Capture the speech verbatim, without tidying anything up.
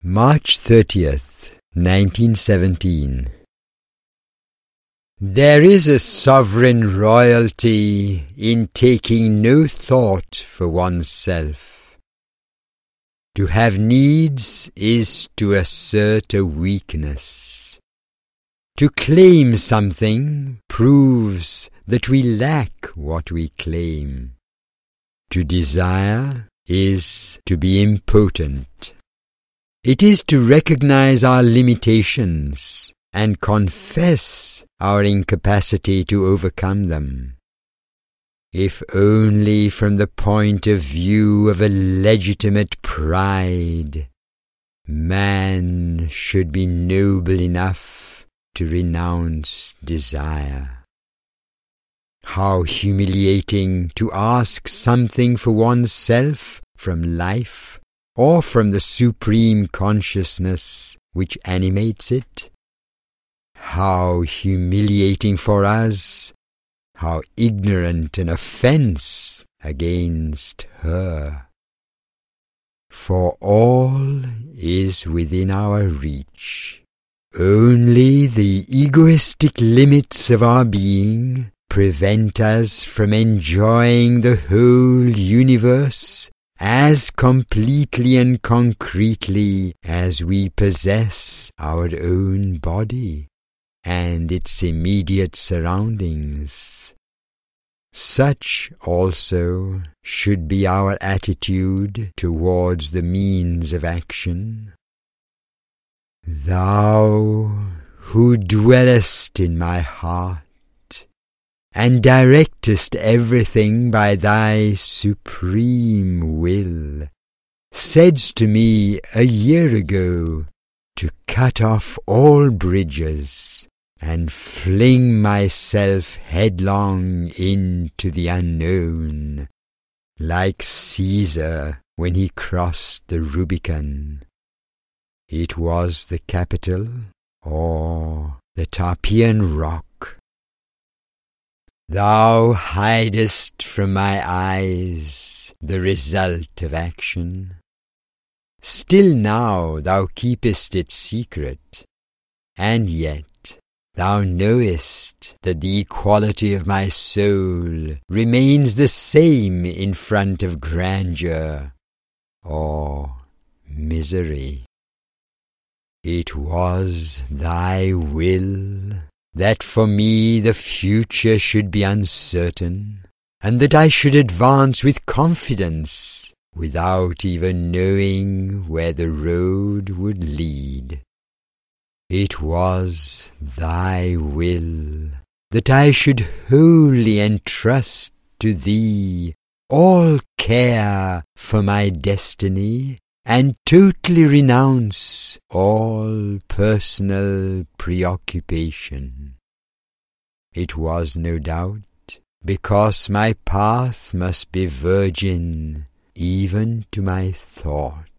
March thirtieth, nineteen seventeen. There is a sovereign royalty in taking no thought for oneself. To have needs is to assert a weakness. To claim something proves that we lack what we claim. To desire is to be impotent. It is to recognize our limitations and confess our incapacity to overcome them. If only from the point of view of a legitimate pride, man should be noble enough to renounce desire. How humiliating to ask something for oneself from life or from the supreme consciousness which animates it. How humiliating for us, how ignorant an offence against her. For all is within our reach. Only the egoistic limits of our being prevent us from enjoying the whole universe as completely and concretely as we possess our own body and its immediate surroundings. Such also should be our attitude towards the means of action. Thou who dwellest in my heart, and directest everything by thy supreme will, saidst to me a year ago to cut off all bridges and fling myself headlong into the unknown, like Caesar when he crossed the Rubicon. It was the Capitol or the Tarpeian Rock. Thou hidest from my eyes the result of action. Still now thou keepest it secret, and yet thou knowest that the equality of my soul remains the same in front of grandeur or misery. It was thy will that for me the future should be uncertain, and that I should advance with confidence, without even knowing where the road would lead. It was thy will that I should wholly entrust to thee all care for my destiny, and totally renounce all personal preoccupation. It was no doubt because my path must be virgin even to my thought.